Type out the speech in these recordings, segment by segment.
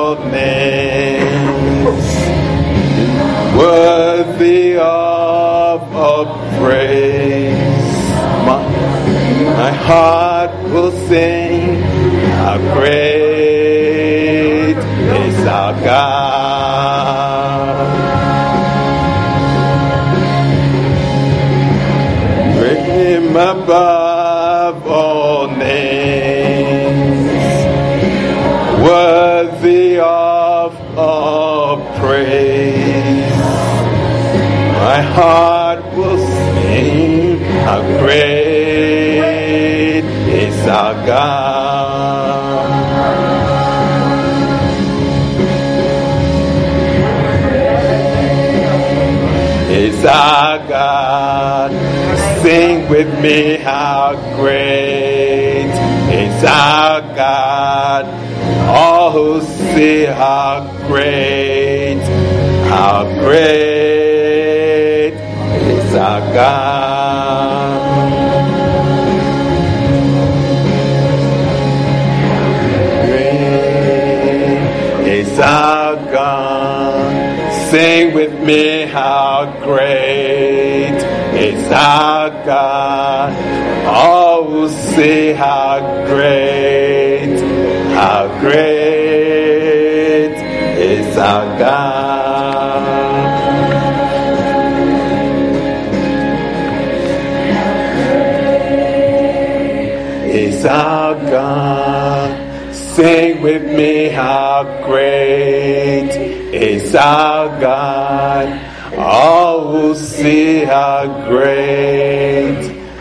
all names, worthy of all praise. My heart will sing, how great is our God. Great Him above all names, worthy of all praise. My heart will sing, how great is our God. Is our God. Sing with me, how great is our God. All who see how great is our God. Great is our God. Sing with me, how great is our God. All who see how great is our God. Is our God. Sing with me, how great is our God. All who see how great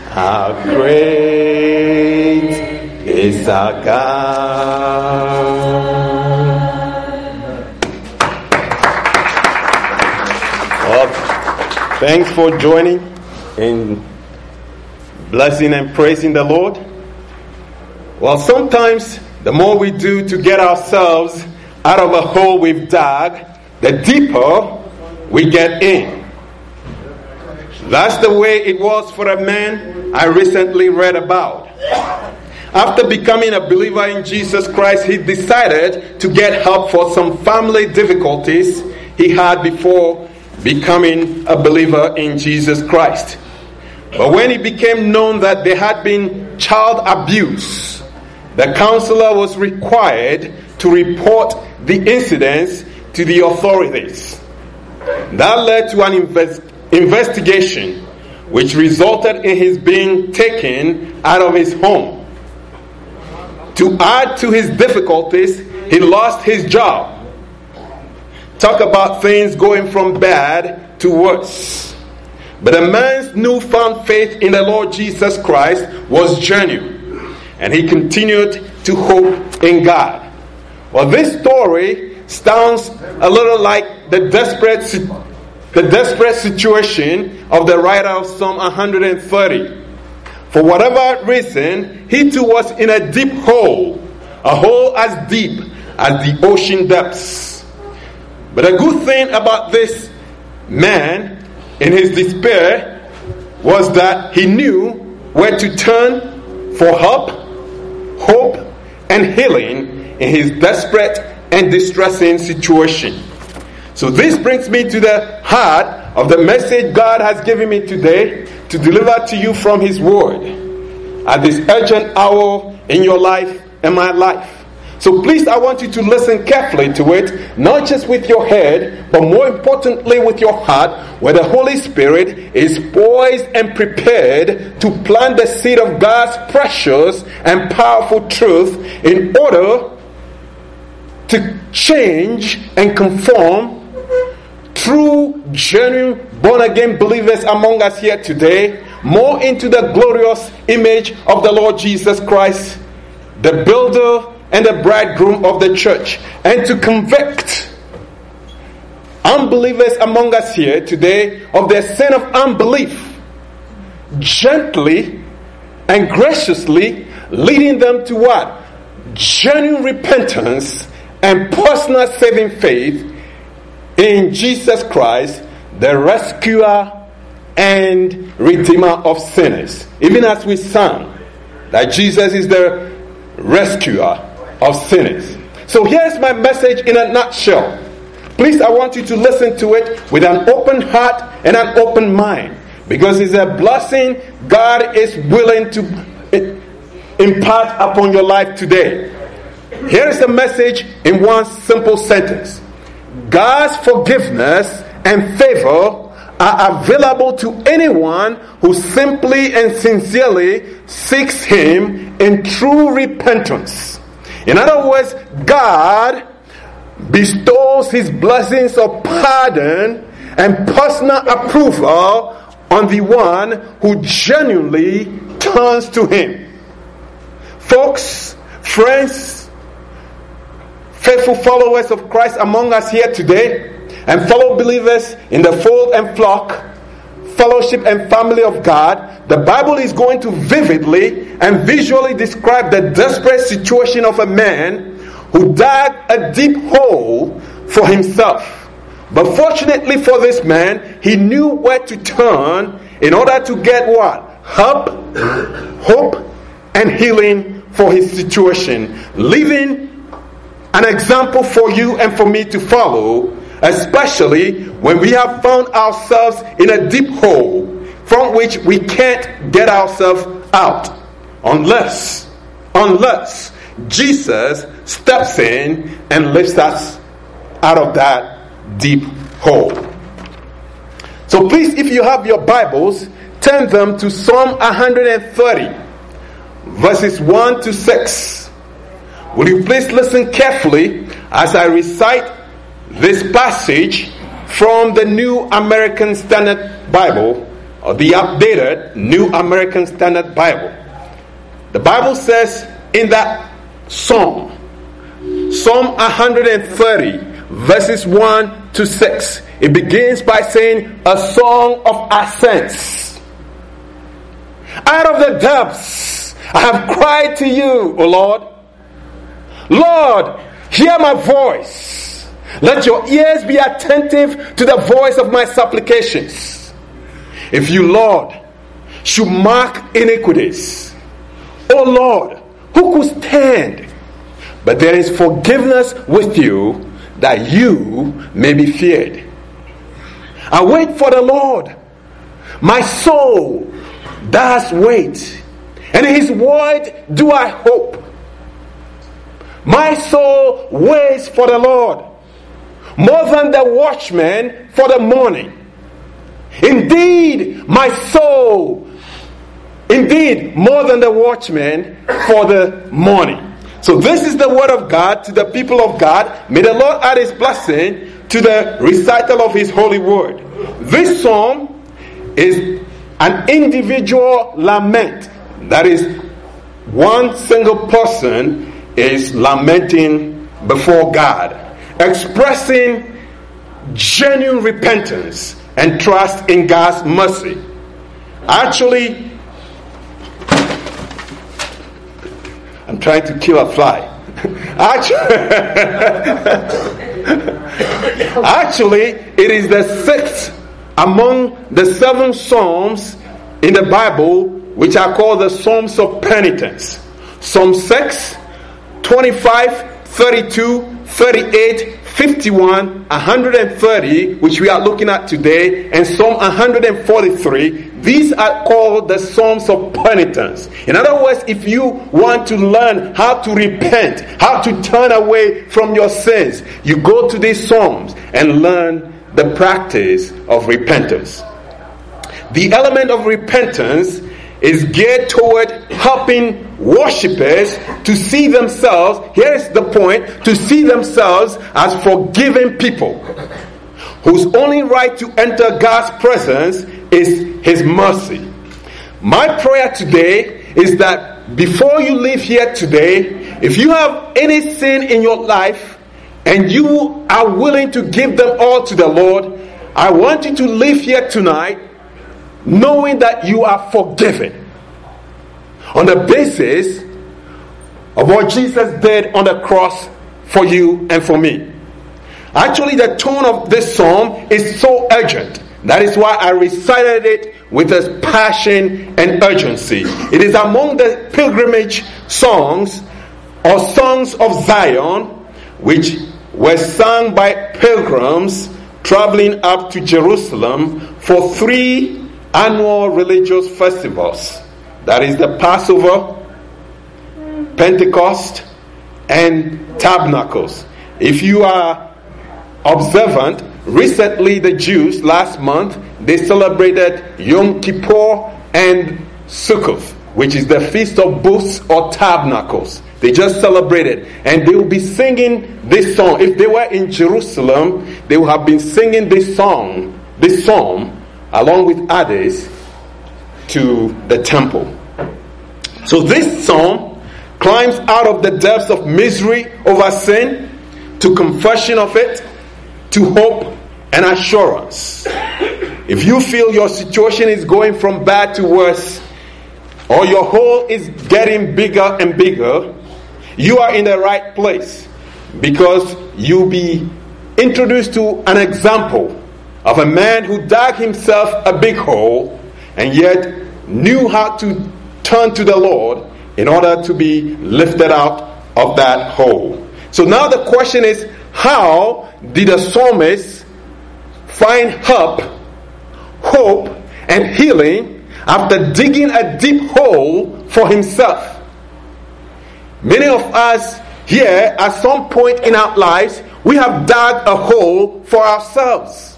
is our God. Well, thanks for joining in blessing and praising the Lord. Well, sometimes the more we do to get ourselves out of a hole we've dug, the deeper we get in. That's the way it was for a man I recently read about. After becoming a believer in Jesus Christ, he decided to get help for some family difficulties he had before becoming a believer in Jesus Christ. But when it became known that there had been child abuse, the counselor was required to report the incidents to the authorities. That led to an investigation, which resulted in his being taken out of his home. To add to his difficulties, he lost his job. Talk about things going from bad to worse. But a man's newfound faith in the Lord Jesus Christ was genuine, and he continued to hope in God. Well, this story sounds a little like the desperate situation of the writer of Psalm 130. For whatever reason, he too was in a deep hole, a hole as deep as the ocean depths. But a good thing about this man in his despair was that he knew where to turn for help, hope, and healing in his desperate and distressing situation. So this brings me to the heart of the message God has given me today to deliver to you from His Word at this urgent hour in your life and my life. So please, I want you to listen carefully to it, not just with your head, but more importantly with your heart, where the Holy Spirit is poised and prepared to plant the seed of God's precious and powerful truth in order to change and conform true, genuine, born-again believers among us here today more into the glorious image of the Lord Jesus Christ, the builder and the bridegroom of the church, and to convict unbelievers among us here today of their sin of unbelief, gently and graciously leading them to what? Genuine repentance and personal saving faith in Jesus Christ, the rescuer and redeemer of sinners. Even as we sang that Jesus is the rescuer of sinners. So here's my message in a nutshell. Please, I want you to listen to it with an open heart and an open mind, because it's a blessing God is willing to impart upon your life today. Here is the message in one simple sentence. God's forgiveness and favor are available to anyone who simply and sincerely seeks Him in true repentance. In other words, God bestows His blessings of pardon and personal approval on the one who genuinely turns to Him. Folks, friends, faithful followers of Christ among us here today, and fellow believers in the fold and flock, fellowship and family of God, the Bible is going to vividly and visually describe the desperate situation of a man who dug a deep hole for himself. But fortunately for this man, he knew where to turn in order to get what? Help, hope, and healing for his situation, leaving an example for you and for me to follow, especially when we have found ourselves in a deep hole from which we can't get ourselves out unless Jesus steps in and lifts us out of that deep hole. So please, if you have your Bibles, turn them to Psalm 130, verses 1 to 6. Will you please listen carefully as I recite this passage from the New American Standard Bible, or the updated New American Standard Bible. The Bible says in that Psalm 130, verses 1 to 6, it begins by saying, a song of ascents. Out of the depths I have cried to you, O Lord. Lord, hear my voice. Let your ears be attentive to the voice of my supplications. If you, Lord, should mark iniquities, O Lord, who could stand? But there is forgiveness with you, that you may be feared. I wait for the Lord. My soul does wait, and in His word do I hope. My soul waits for the Lord, more than the watchman for the morning. Indeed, my soul, more than the watchman for the morning. So this is the word of God to the people of God. May the Lord add His blessing to the recital of His holy word. This psalm is an individual lament. That is, one single person is lamenting before God, expressing genuine repentance and trust in God's mercy. Actually, I'm trying to kill a fly. Actually, it is the sixth among the 7 psalms in the Bible which are called the Psalms of Penitence. Psalm 6, 25, 32, 38, 51, 130, which we are looking at today, and Psalm 143. These are called the Psalms of Penitence. In other words, if you want to learn how to repent, how to turn away from your sins, you go to these Psalms and learn the practice of repentance. The element of repentance is geared toward helping worshippers to see themselves, here is the point, to see themselves as forgiven people whose only right to enter God's presence is His mercy. My prayer today is that before you leave here today, if you have any sin in your life and you are willing to give them all to the Lord, I want you to leave here tonight knowing that you are forgiven on the basis of what Jesus did on the cross for you and for me. Actually, the tone of this psalm is so urgent. That is why I recited it with a passion and urgency. It is among the pilgrimage songs or songs of Zion, which were sung by pilgrims traveling up to Jerusalem for 3 annual religious festivals. That is the Passover, Pentecost, and Tabernacles. If you are observant, recently the Jews last month, they celebrated Yom Kippur and Sukkot, which is the Feast of Booths or Tabernacles. They just celebrated, and they will be singing this song. If they were in Jerusalem, they would have been singing this psalm, along with others, to the temple. So this psalm climbs out of the depths of misery over sin to confession of it, to hope and assurance. If you feel your situation is going from bad to worse, or your hole is getting bigger and bigger, you are in the right place, because you'll be introduced to an example of a man who dug himself a big hole and yet knew how to turn to the Lord in order to be lifted out of that hole. So now the question is, how did the psalmist find help, hope, and healing after digging a deep hole for himself? Many of us here, at some point in our lives, we have dug a hole for ourselves.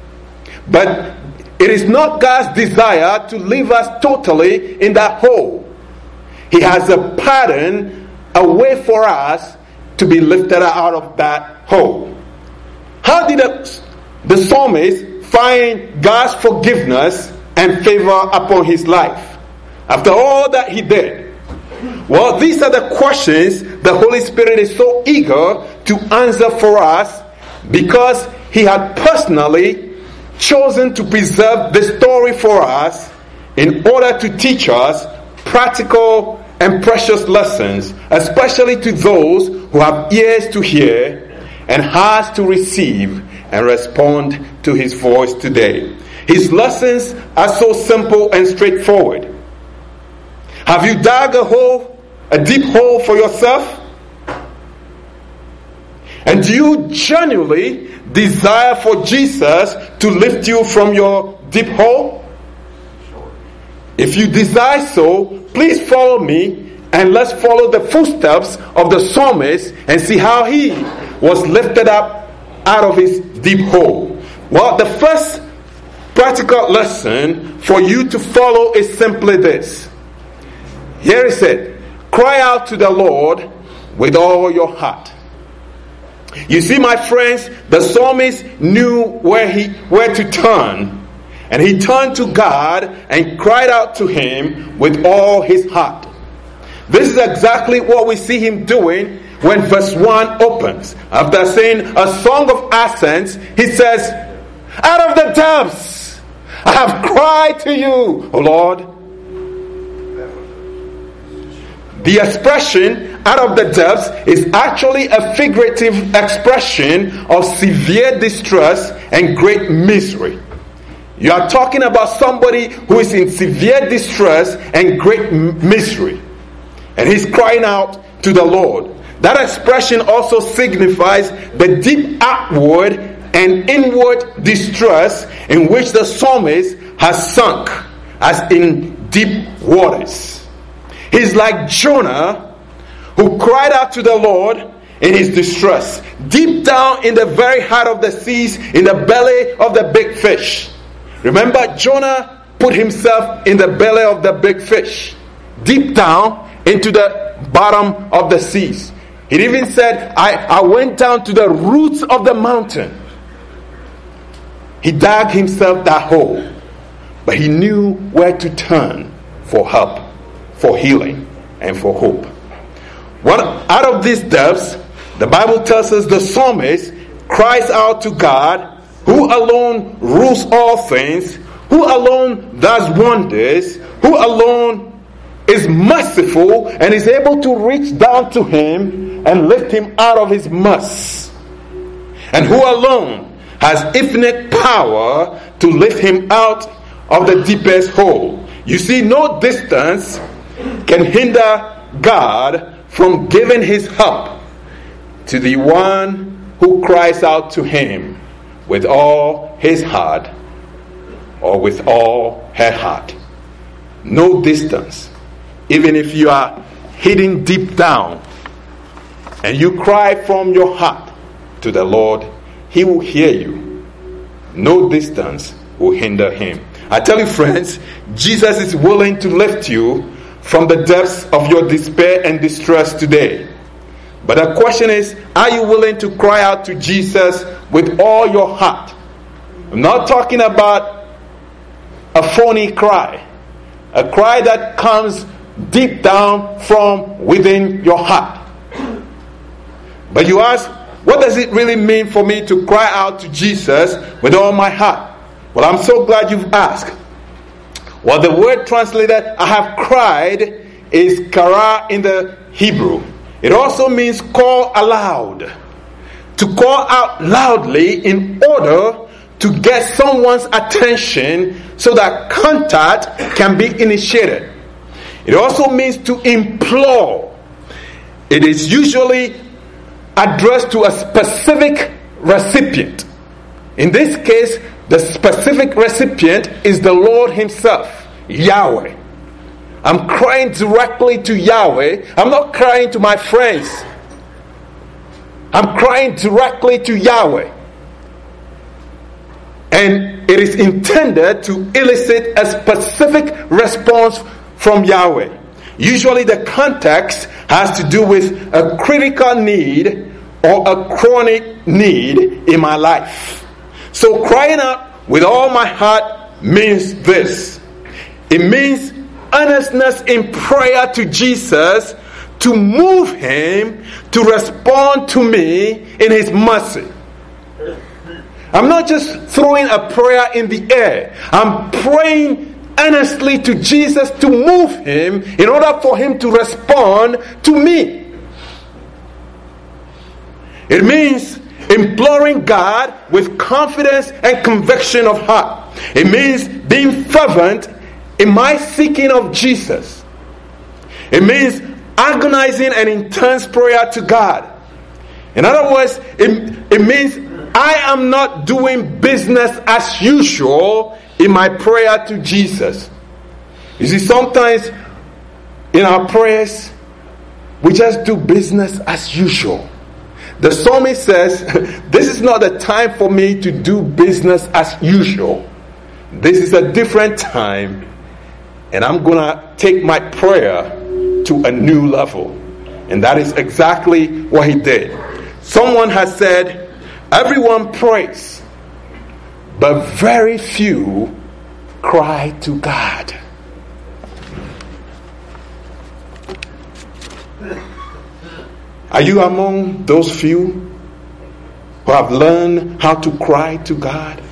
But it is not God's desire to leave us totally in that hole. He has a pattern, a way for us to be lifted out of that hole. How did the psalmist find God's forgiveness and favor upon his life after all that he did? Well, these are the questions the Holy Spirit is so eager to answer for us, because He had personally chosen to preserve the story for us in order to teach us practical and precious lessons, especially to those who have ears to hear and hearts to receive and respond to His voice today. His lessons are so simple and straightforward. Have you dug a deep hole for yourself? And do you genuinely desire for Jesus to lift you from your deep hole? If you desire so, please follow me and let's follow the footsteps of the psalmist and see how he was lifted up out of his deep hole. Well, the first practical lesson for you to follow is simply this. Here it said, cry out to the Lord with all your heart. You see, my friends, the psalmist knew where to turn. And he turned to God and cried out to Him with all his heart. This is exactly what we see him doing when verse 1 opens. After saying a song of ascents, he says, out of the depths I have cried to you, O Lord. The expression out of the depths is actually a figurative expression of severe distress and great misery. You are talking about somebody who is in severe distress and great misery. And he's crying out to the Lord. That expression also signifies the deep outward and inward distress in which the psalmist has sunk, as in deep waters. He's like Jonah, who cried out to the Lord in his distress, deep down in the very heart of the seas, in the belly of the big fish. Remember, Jonah put himself in the belly of the big fish, deep down into the bottom of the seas. He even said, I went down to the roots of the mountain. He dug himself that hole, but he knew where to turn for help, for healing, and for hope. Out of these depths, the Bible tells us the psalmist cries out to God, who alone rules all things, who alone does wonders, who alone is merciful and is able to reach down to him and lift him out of his mess, and who alone has infinite power to lift him out of the deepest hole. You see, no distance can hinder God from giving his help to the one who cries out to him with all his heart or with all her heart. No distance. Even if you are hidden deep down and you cry from your heart to the Lord, he will hear you. No distance will hinder him. I tell you, friends, Jesus is willing to lift you from the depths of your despair and distress today. But the question is, are you willing to cry out to Jesus with all your heart? I'm not talking about a phony cry. A cry that comes deep down from within your heart. But you ask, what does it really mean for me to cry out to Jesus with all my heart? Well, I'm so glad you've asked. Well, the word translated, I have cried, is kara in the Hebrew. It also means call aloud. To call out loudly in order to get someone's attention so that contact can be initiated. It also means to implore. It is usually addressed to a specific recipient. In this case, the specific recipient is the Lord himself, Yahweh. I'm crying directly to Yahweh. I'm not crying to my friends. I'm crying directly to Yahweh. And it is intended to elicit a specific response from Yahweh. Usually the context has to do with a critical need or a chronic need in my life. So crying out with all my heart means this. It means earnestness in prayer to Jesus to move him to respond to me in his mercy. I'm not just throwing a prayer in the air. I'm praying earnestly to Jesus to move him in order for him to respond to me. It means imploring God with confidence and conviction of heart. It means being fervent in my seeking of Jesus. It means agonizing and intense prayer to God. In other words, it means I am not doing business as usual in my prayer to Jesus. You see, sometimes in our prayers, we just do business as usual. The psalmist says, this is not the time for me to do business as usual. This is a different time, and I'm going to take my prayer to a new level. And that is exactly what he did. Someone has said, everyone prays, but very few cry to God. Are you among those few who have learned how to cry to God?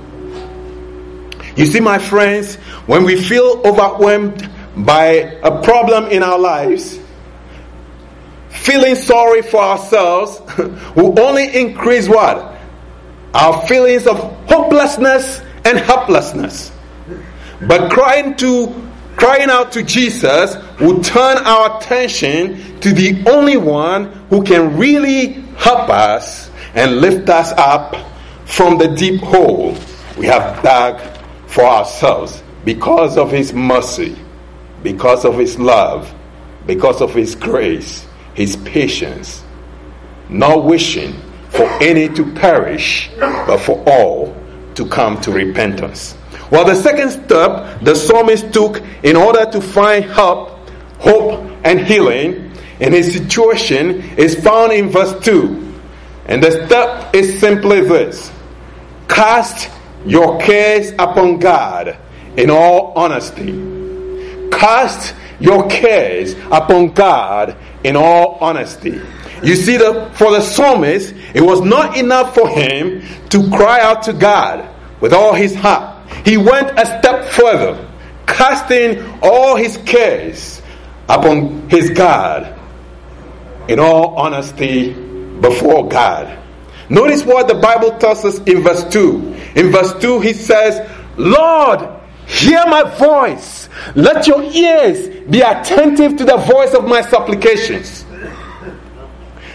You see, my friends, when we feel overwhelmed by a problem in our lives, feeling sorry for ourselves will only increase what? Our feelings of hopelessness and helplessness. But crying out to Jesus will turn our attention to the only one who can really help us and lift us up from the deep hole we have dug for ourselves because of his mercy, because of his love, because of his grace, his patience, not wishing for any to perish, but for all to come to repentance. Well, the second step the psalmist took in order to find help, hope, and healing in his situation is found in verse 2. And the step is simply this: cast your cares upon God in all honesty. Cast your cares upon God in all honesty. You see, for the psalmist, it was not enough for him to cry out to God with all his heart. He went a step further, casting all his cares upon his God in all honesty before God. Notice what the Bible tells us in verse 2. In verse 2 he says, Lord, hear my voice. Let your ears be attentive to the voice of my supplications.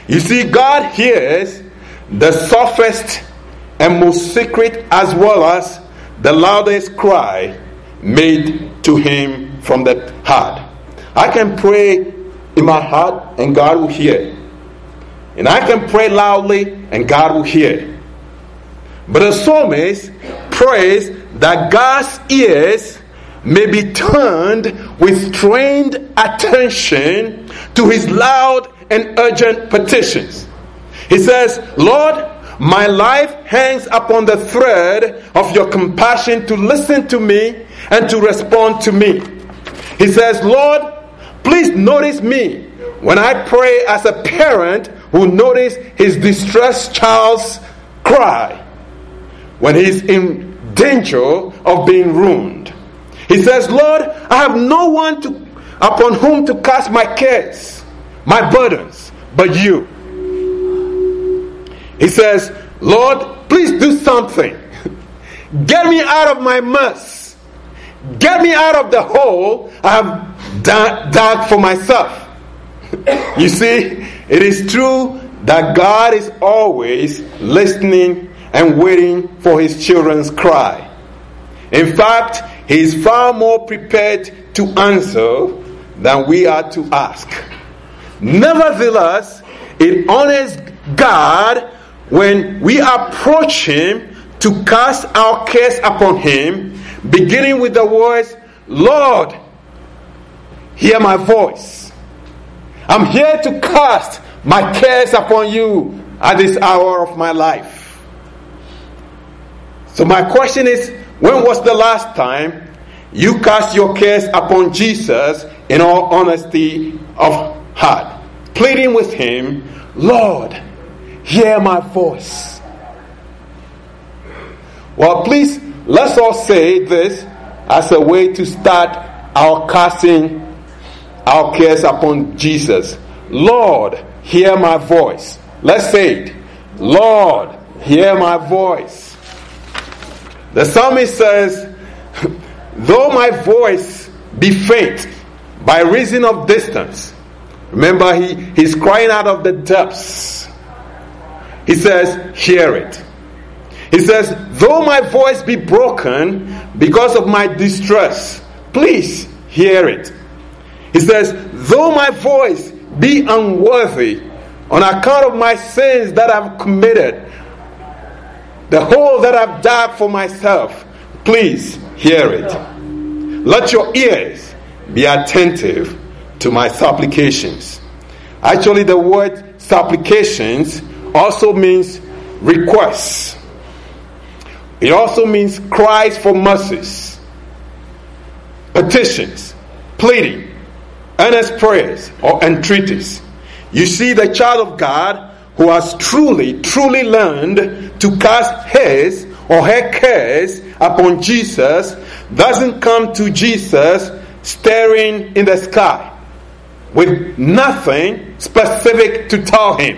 You see, God hears the softest and most secret as well as the loudest cry made to him from the heart. I can pray in my heart and God will hear. And I can pray loudly and God will hear. But the psalmist prays that God's ears may be turned with trained attention to his loud and urgent petitions. He says, Lord, my life hangs upon the thread of your compassion to listen to me and to respond to me. He says, Lord, please notice me when I pray as a parent who notices his distressed child's cry when he's in danger of being ruined. He says, Lord, I have no one upon whom to cast my cares, my burdens, but you. He says, Lord, please do something. Get me out of my mess. Get me out of the hole I have dug for myself. You see, it is true that God is always listening and waiting for his children's cry. In fact, he is far more prepared to answer than we are to ask. Nevertheless, it honors God when we approach him to cast our cares upon him, beginning with the words, Lord, hear my voice. I'm here to cast my cares upon you at this hour of my life. So my question is, when was the last time you cast your cares upon Jesus in all honesty of heart, pleading with him, Lord, hear my voice? Well, please, let's all say this as a way to start our casting our cares upon Jesus. Lord, hear my voice. Let's say it. Lord, hear my voice. The psalmist says, though my voice be faint by reason of distance. Remember, he's crying out of the depths. He says, hear it. He says, though my voice be broken because of my distress, please hear it. He says, though my voice be unworthy on account of my sins that I've committed, the hole that I've dug for myself, please hear it. Let your ears be attentive to my supplications. Actually, the word supplications also means requests. It also means cries for mercies, petitions, pleading, earnest prayers, or entreaties. You see, the child of God who has truly learned to cast his or her cares upon Jesus doesn't come to Jesus staring in the sky with nothing specific to tell him.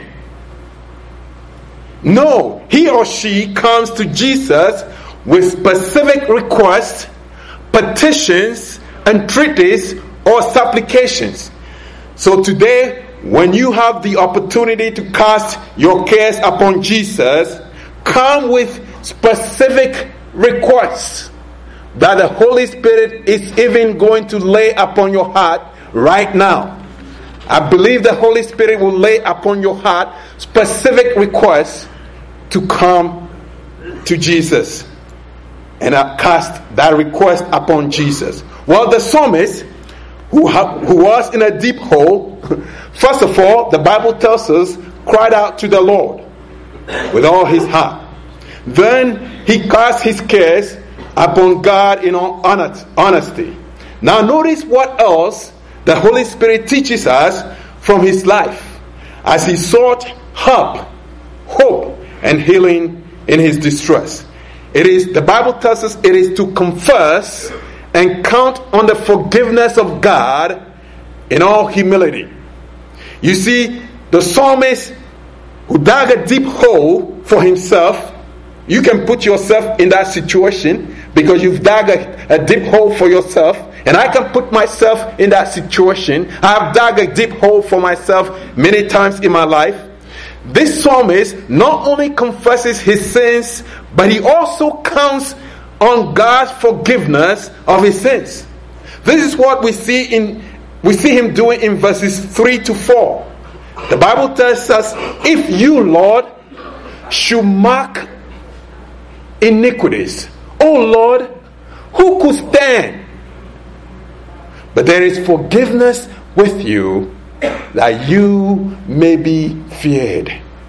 No, he or she comes to Jesus with specific requests, petitions, entreaties, or supplications. So today, when you have the opportunity to cast your cares upon Jesus, come with specific requests that the Holy Spirit is even going to lay upon your heart right now. I believe the Holy Spirit will lay upon your heart specific requests to come to Jesus and cast that request upon Jesus. Well, the psalmist who was in a deep hole, first of all, the Bible tells us, cried out to the Lord with all his heart. Then he cast his cares upon God in all honesty. Now notice what else the Holy Spirit teaches us from his life as he sought help, hope, and healing in his distress. The Bible tells us it is to confess and count on the forgiveness of God in all humility. You see, the psalmist who dug a deep hole for himself, you can put yourself in that situation because you've dug a deep hole for yourself, and I can put myself in that situation. I've dug a deep hole for myself many times in my life. this psalmist not only confesses his sins, but he also counts on God's forgiveness of his sins. This is what we see him doing in verses 3 to 4. The Bible tells us, if you, Lord, should mark iniquities, O Lord, who could stand? But there is forgiveness with you, that you may be feared.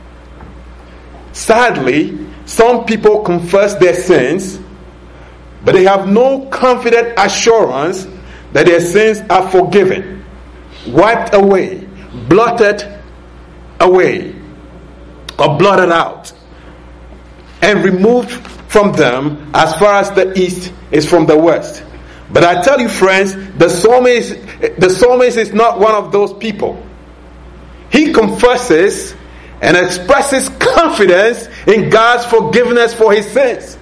Sadly, some people confess their sins, but they have no confident assurance that their sins are forgiven, wiped away, blotted away, or blotted out, and removed from them as far as the east is from the west. But I tell you, friends, the psalmist is not one of those people. He confesses and expresses confidence in God's forgiveness for his sins.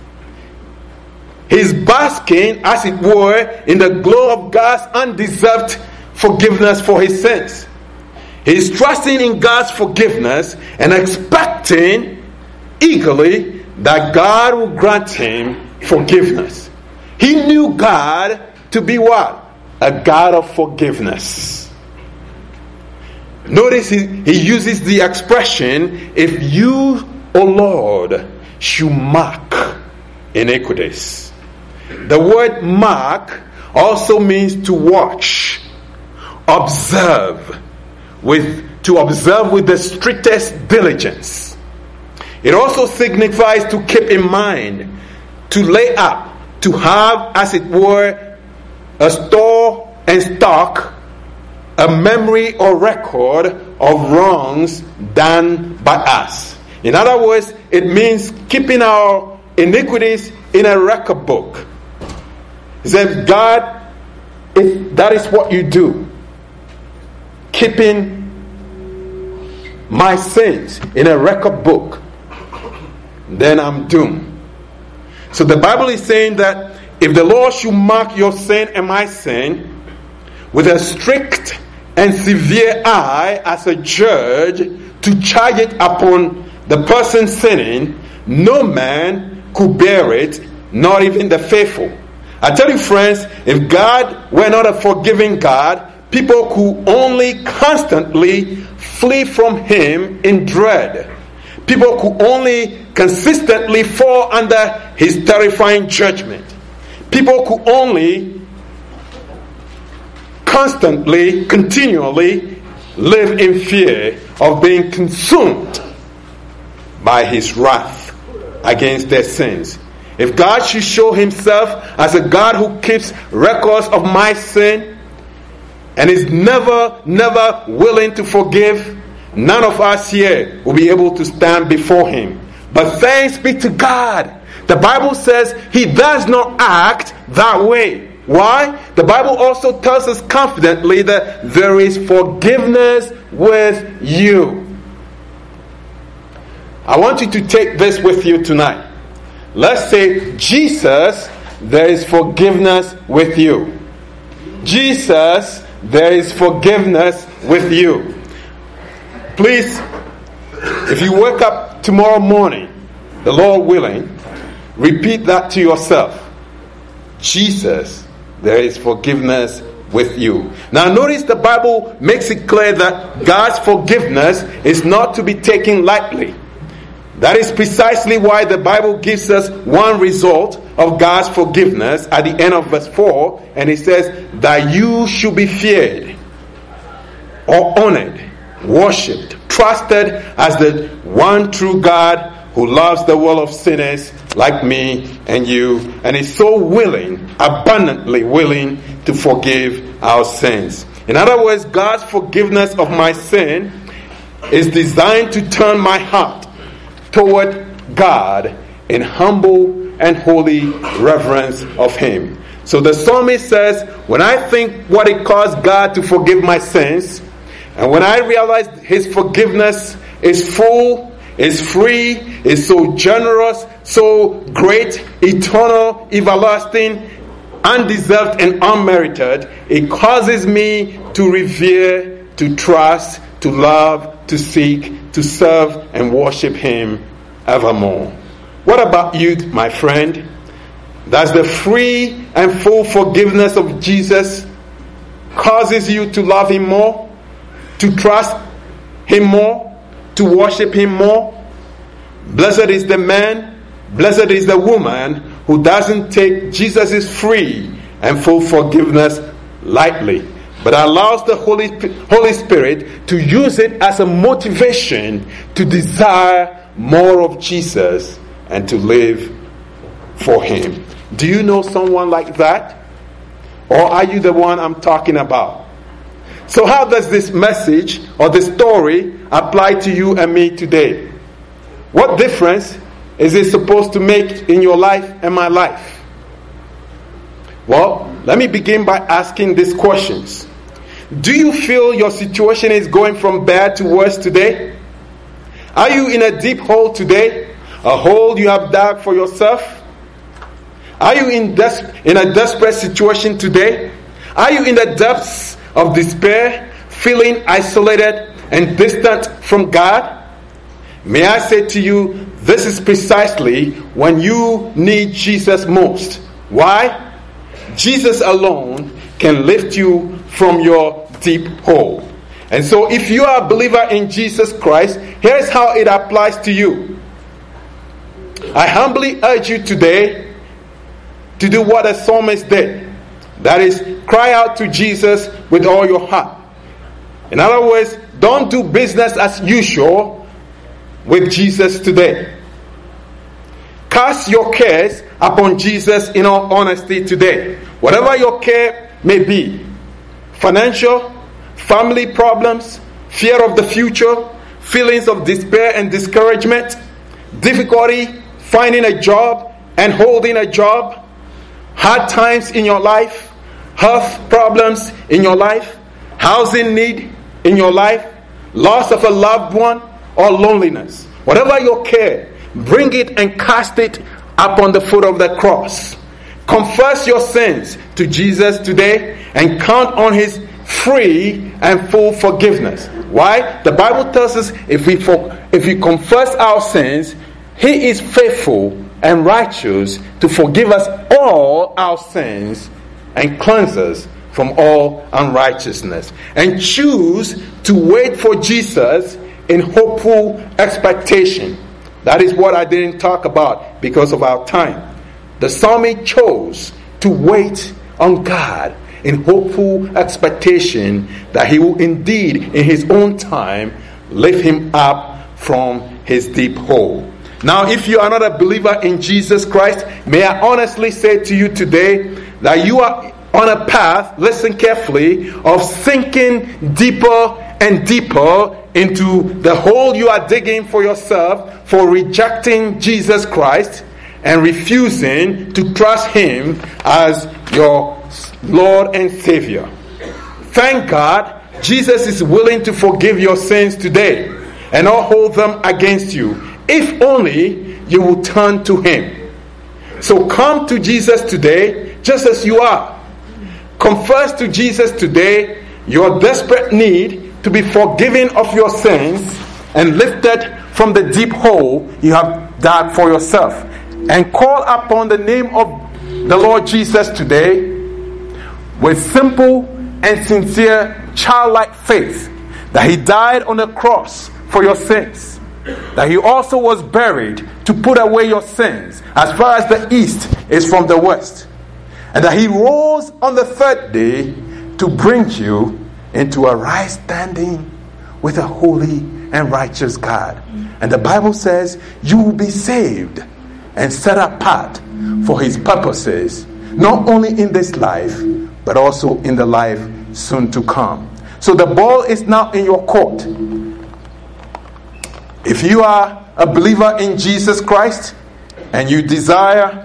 He's basking, as it were, in the glow of God's undeserved forgiveness for his sins. He's trusting in God's forgiveness and expecting eagerly that God will grant him forgiveness. He knew God to be what? A God of forgiveness. Notice he uses the expression, if you, O Lord, should mark iniquities. The word mark also means to watch, observe, to observe with the strictest diligence. It also signifies to keep in mind, to lay up, to have, as it were, a store and stock, a memory or record of wrongs done by us. In other words, it means keeping our iniquities in a record book. He says, God, if that is what you do, keeping my sins in a record book, then I'm doomed. So the Bible is saying that if the Lord should mark your sin and my sin with a strict and severe eye as a judge to charge it upon the person sinning, no man could bear it, not even the faithful. I tell you, friends, if God were not a forgiving God, people could only constantly flee from him in dread. People could only consistently fall under his terrifying judgment. People could only constantly, continually live in fear of being consumed by his wrath against their sins. If God should show himself as a God who keeps records of my sin and is never willing to forgive, none of us here will be able to stand before him. But thanks be to God, the Bible says he does not act that way. Why? The Bible also tells us confidently that there is forgiveness with you. I want you to take this with you tonight. Let's say, Jesus, there is forgiveness with you. Jesus, there is forgiveness with you. Please, if you wake up tomorrow morning, the Lord willing, repeat that to yourself. Jesus, there is forgiveness with you. Now notice the Bible makes it clear that God's forgiveness is not to be taken lightly. That is precisely why the Bible gives us one result of God's forgiveness at the end of verse 4, and it says that you should be feared or honored, worshipped, trusted as the one true God who loves the world of sinners like me and you, and is so willing, abundantly willing, to forgive our sins. In other words, God's forgiveness of my sin is designed to turn my heart toward God in humble and holy reverence of him. So the psalmist says, when I think what it cost God to forgive my sins, and when I realize his forgiveness is full, is free, is so generous, so great, eternal, everlasting, undeserved and unmerited, it causes me to revere, to trust, to love, to seek, to serve and worship Him evermore. What about you, my friend? Does the free and full forgiveness of Jesus causes you to love Him more, to trust Him more, to worship Him more? Blessed is the man, blessed is the woman who doesn't take Jesus' free and full forgiveness lightly, but allows the Holy Spirit to use it as a motivation to desire more of Jesus and to live for Him. Do you know someone like that? Or are you the one I'm talking about? So how does this message or this story apply to you and me today? What difference is it supposed to make in your life and my life? Well, let me begin by asking these questions. Do you feel your situation is going from bad to worse today? Are you in a deep hole today? A hole you have dug for yourself? Are you in a desperate situation today? Are you in the depths of despair, feeling isolated and distant from God? May I say to you, this is precisely when you need Jesus most. Why? Jesus alone can lift you from your deep hole. And so if you are a believer in Jesus Christ, here's how it applies to you. I humbly urge you today to do what the psalmist did. That is, cry out to Jesus with all your heart. In other words, don't do business as usual with Jesus today. Cast your cares upon Jesus in all honesty today. Whatever your care may be, financial, family problems, fear of the future, feelings of despair and discouragement, difficulty finding a job and holding a job, hard times in your life, health problems in your life, housing need in your life, loss of a loved one, or loneliness. Whatever your care, bring it and cast it upon the foot of the cross. Confess your sins to Jesus today and count on His free and full forgiveness. Why? The Bible tells us if we confess our sins, He is faithful and righteous to forgive us all our sins and cleanse us from all unrighteousness. And choose to wait for Jesus in hopeful expectation. That is what I didn't talk about because of our time. The psalmist chose to wait on God in hopeful expectation that He will indeed in His own time lift him up from his deep hole. Now, if you are not a believer in Jesus Christ, may I honestly say to you today that you are on a path, listen carefully, of sinking deeper and deeper into the hole you are digging for yourself for rejecting Jesus Christ and refusing to trust Him as your Lord and Savior. Thank God, Jesus is willing to forgive your sins today and not hold them against you, if only you will turn to Him. So come to Jesus today just as you are. Confess to Jesus today your desperate need to be forgiven of your sins and lifted from the deep hole you have dug for yourself. And call upon the name of the Lord Jesus today with simple and sincere childlike faith that He died on the cross for your sins, that He also was buried to put away your sins as far as the east is from the west, and that He rose on the third day to bring you into a right standing with a holy and righteous God. And the Bible says you will be saved and set apart for His purposes, not only in this life, but also in the life soon to come. So the ball is now in your court. If you are a believer in Jesus Christ and you desire